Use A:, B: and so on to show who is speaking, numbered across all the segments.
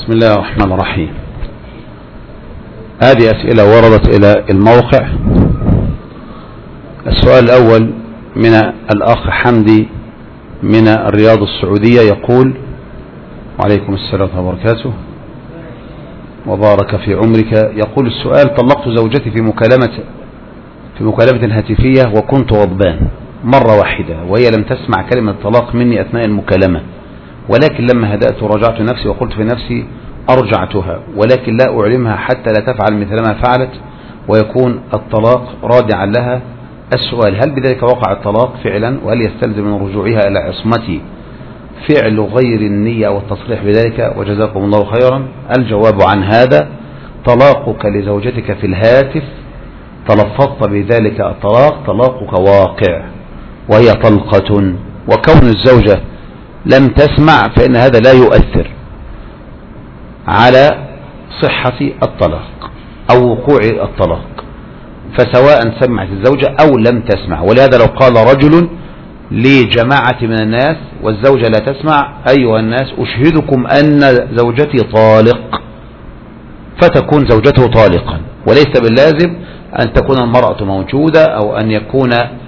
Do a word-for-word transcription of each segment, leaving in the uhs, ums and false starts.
A: بسم الله الرحمن الرحيم. هذه أسئلة وردت إلى الموقع. السؤال الأول من الأخ حمدي من الرياض السعودية يقول: وعليكم السلام ورحمة الله وبركاته وبارك في عمرك. يقول السؤال: طلقت زوجتي في مكالمة في مكالمة هاتفية وكنت غضبان مرة واحدة، وهي لم تسمع كلمة طلاق مني أثناء المكالمة، ولكن لما هدأت وراجعت نفسي وقلت في نفسي أرجعتها، ولكن لا أعلمها حتى لا تفعل مثل ما فعلت ويكون الطلاق رادعا لها. السؤال: هل بذلك وقع الطلاق فعلا؟ وهل يستلزم من رجوعها إلى عصمتي فعل غير النية والتصريح بذلك؟ وجزاكم الله خيرا. الجواب عن هذا: طلاقك لزوجتك في الهاتف تلفظت بذلك الطلاق، طلاقك واقع وهي طلقة، وكون الزوجة لم تسمع فإن هذا لا يؤثر على صحة الطلاق أو وقوع الطلاق، فسواء سمعت الزوجة أو لم تسمع. ولهذا لو قال رجل لجماعة من الناس والزوجة لا تسمع: أيها الناس أشهدكم أن زوجتي طالق، فتكون زوجته طالقا، وليس باللازم أن تكون المرأة موجودة أو أن يكون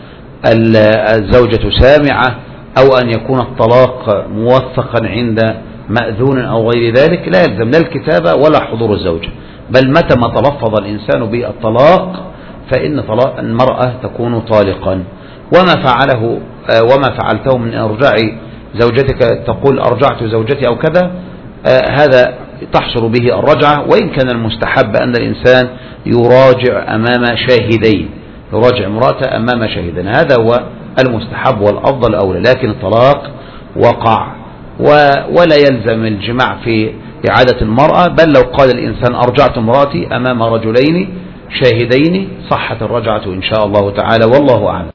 A: الزوجة سامعة أو أن يكون الطلاق موثقا عند مأذون أو غير ذلك. لا يلزم لا الكتابة ولا حضور الزوجة، بل متى ما تلفظ الإنسان بالطلاق فإن طلاق المرأة تكون طالقا. وما فعله وما فعلته من إرجاع زوجتك، تقول أرجعت زوجتي أو كذا، هذا تحصل به الرجعة، وإن كان المستحب أن الإنسان يراجع أمام شاهدين، يراجع امرأته أمام شاهدين، هذا هو المستحب والأفضل أولى. لكن الطلاق وقع ولا يلزم الجماع في إعادة المرأة، بل لو قال الإنسان أرجعت امرأتي أمام رجلين شاهدين صحت الرجعة إن شاء الله تعالى، والله أعلم.